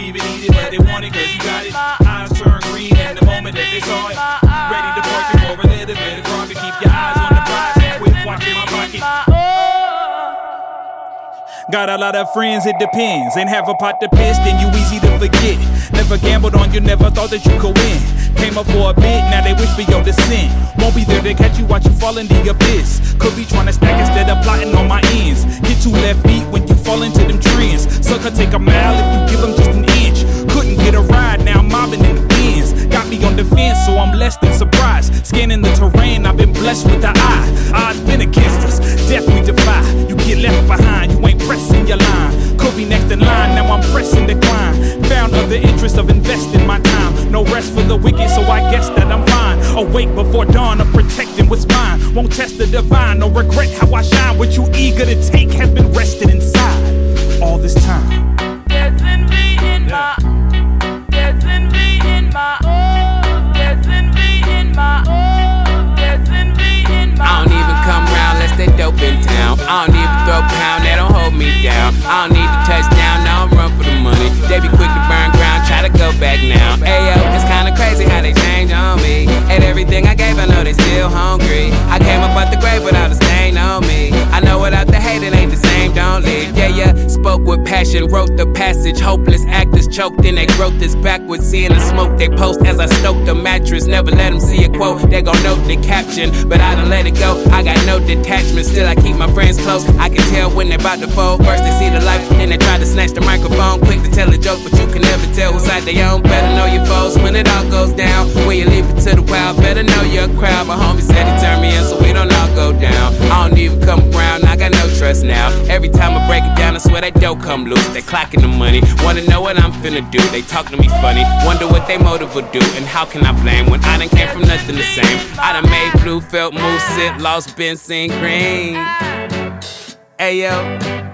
even eat it, but they want it cause you got it. Eyes turn green in the moment that they saw it. Ready to park it for a little bit of profit. Keep your eyes on the prize and quit watching my pocket. Got a lot of friends, it depends. Ain't have a pot to piss, then you easy to forget. Never gambled on you, never thought that you could win. Came up for a bit, now they wish for your descent. Won't be there to catch you, watch you fall in the abyss. Could be trying to stack instead of plotting on my ends. Get 2 left feet when you fall into them trends. Sucker take a mile if you give them just an inch. Couldn't get a ride, now I'm mobbing in the bins. Got me on defense, so I'm less than surprised. Scanning the terrain, I've been blessed with the eye. Odds been against us, death we defy. You get left behind, you ain't pressing your line. Could be next in line, now I'm pressing decline. Found other interests of investing my time. No rest for the wicked, so I guess that I'm fine. Awake before dawn, I'm protecting what's mine. Won't test the divine, no regret how I shine. What you eager to take has been rested inside all this time. There's envy in my, there's envy in my, there's envy in my, there's envy in my. I don't even come round unless they dope in town. I don't even throw pound, they don't hold me down. I don't need to touch down, I don't run for the money. They be quick to burn ground, try to go back now. Ayo, it's kinda crazy how they change on me. Ate everything I gave, I know they still hungry. I came up out the grave without a stain on me. I know without the hate it ain't the same, don't leave. Yeah, spoke with passion, wrote the passage. Hopeless actors choked in their growth is backwards. Seeing the smoke they post as I stoke the mattress. Never let them see a quote, they gon' note the caption. But I don't let it go, I got no detachment. Still I keep my friends close, I can tell when they're about to fold. First they see the light, then they try to snatch the microphone. Quick to tell a joke, but you can never tell who's side they own. Better know your foes when it all goes down. When you leave it to the wild, better know your crowd. My homie said he turned me in so we don't all go down. I don't even come around, I got no trust now. Every time I break it down, I swear they don't come loose. They clocking the money, wanna know what I'm finna do. They talk to me funny, wonder what they motive would do. And how can I blame when I done came from nothing the same. I done made blue, felt, moved, sit, lost, been seen green. Ayo.